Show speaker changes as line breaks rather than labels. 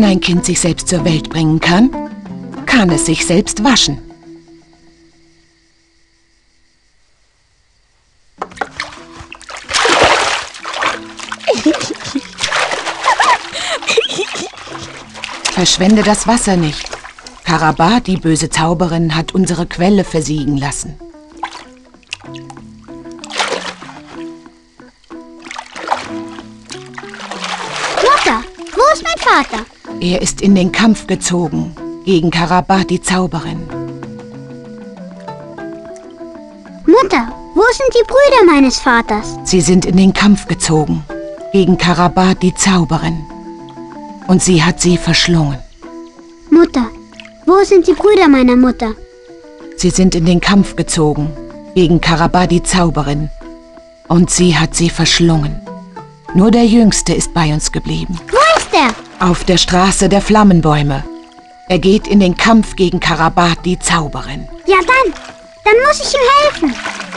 ein Kind sich selbst zur Welt bringen kann, kann es sich selbst waschen. Verschwende das Wasser nicht. Karabar, die böse Zauberin, hat unsere Quelle versiegen lassen.
Mutter, wo ist mein Vater?
Er ist in den Kampf gezogen gegen Karabar, die Zauberin.
Mutter, wo sind die Brüder meines Vaters?
Sie sind in den Kampf gezogen gegen Karabar, die Zauberin. Und sie hat sie verschlungen.
Mutter, wo sind die Brüder meiner Mutter?
Sie sind in den Kampf gezogen gegen Karabar, die Zauberin. Und sie hat sie verschlungen. Nur der Jüngste ist bei uns geblieben.
Wo ist er?
Auf der Straße der Flammenbäume. Er geht in den Kampf gegen Karabar, die Zauberin.
Ja dann muss ich ihm helfen.